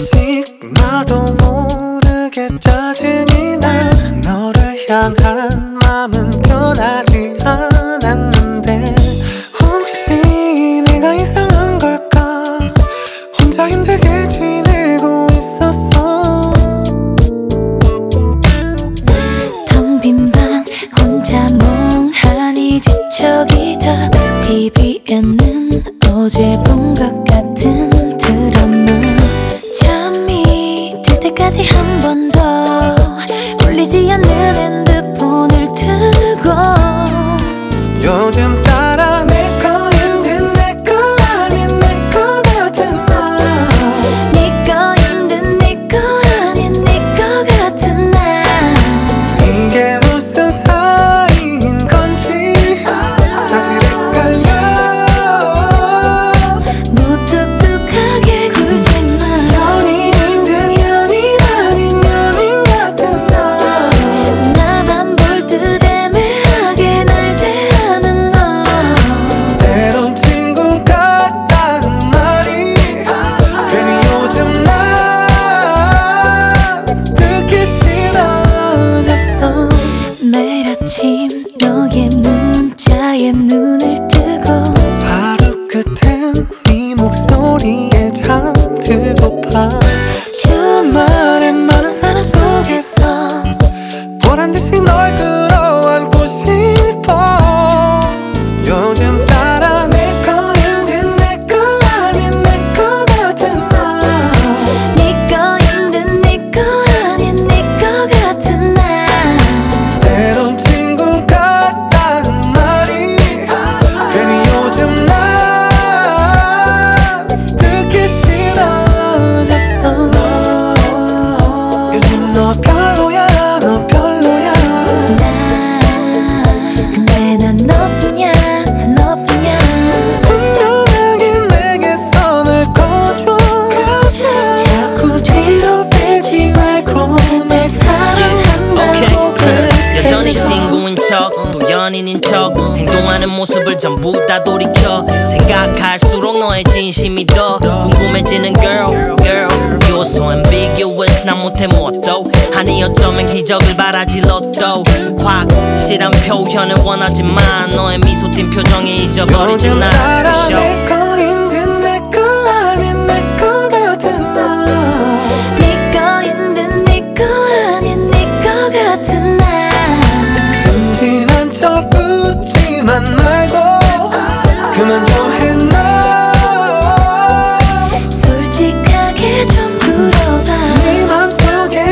조금씩 나도 모르게 짜증이 나. 너를 향한 마음은 변하지 않았는데 혹시 내가 이상한 걸까? 혼자 힘들게 지내고 있었어. 텅 빈 방 혼자 멍하니 뒤척이다. TV에는 어제 본 것 같은 드라마. 잠이 들 때까지 한 번 더 울리지 않는 핸드폰을 들고 요즘 따라 내 거인 내 거 아닌 내 거 같은 나. 네 거인 듯 내 거 아닌 내 거 같은 나. 이게 무슨 사이인 건지 사실 헷갈려. 무뚝뚝하게 굴지마. 연인인 듯 연인 아닌 연인 같은 나. 나만 볼 듯 애매하게 날 대하는 너. 때론 친구 같다는 말이 괜히 요즘 난 듣기 싫어졌어. 매일 아침 너의 문자에 눈을 뜨고 하루 끝엔 네 목소리에 잠들고파. 주말엔 많은 사람 속에서 보란듯이 널 끌어안고 싶어. 요즘 따라 내 거인 듯 내 거 아닌 내 거 같은 나. 네 거인 듯 내 거 아닌 내 거 같은 나. 때론 친구 같다는 말이 괜히 요즘 난 듣기 싫어졌어. 요즘 너 별로야 너 별로야. 근데 난 너뿐이야 너뿐이야. 분명하게 내게 선을 꺼줘. 자꾸 뒤로 빼지 말고 날 사랑한다고 그래. 여전히 친구인 척 또 연인인 척 행동하는 모습을 전부 다 돌이켜 생각할수록 너의 진심이 더 궁금해지는 girl You're so ambiguous 난 못해 뭣도 아니 어쩌면 기적을 바라지 로또 확실한 표현을 원하지만 너의 미소 띈 표정에 잊어버리지 요즘 날 따라 show. 내 거인 듯 내 거 아닌 내 거 같은 나. 네 거인 듯 내 거 아닌 내 거 같은 나. 순진한 척 웃지만 말고 그만 좀 해놔. 솔직하게 좀 물어봐. 네 맘속에